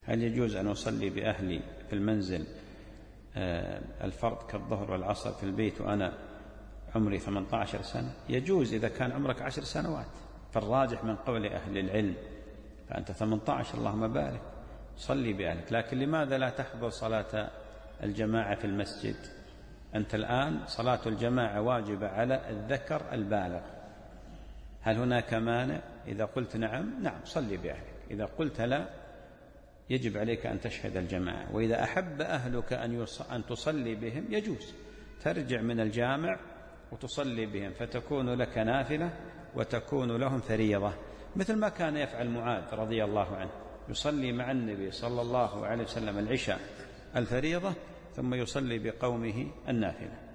هل يجوز أن أصلي بأهلي في المنزل الفرض كالظهر والعصر في البيت وأنا عمري 18 سنة؟ يجوز إذا كان عمرك 10 سنوات، فالراجح من قول أهل العلم، فأنت 18 اللهم بارك صلي بأهلك. لكن لماذا لا تحضر صلاة الجماعة في المسجد؟ أنت الآن صلاة الجماعة واجبة على الذكر البالغ، هل هناك مانع؟ إذا قلت نعم صلي بأهلك، إذا قلت لا يجب عليك أن تشهد الجماعة. وإذا أحب أهلك أن تصلي بهم يجوز ترجع من الجامع وتصلي بهم، فتكون لك نافلة وتكون لهم فريضة، مثل ما كان يفعل معاذ رضي الله عنه، يصلي مع النبي صلى الله عليه وسلم العشاء الفريضة ثم يصلي بقومه النافلة.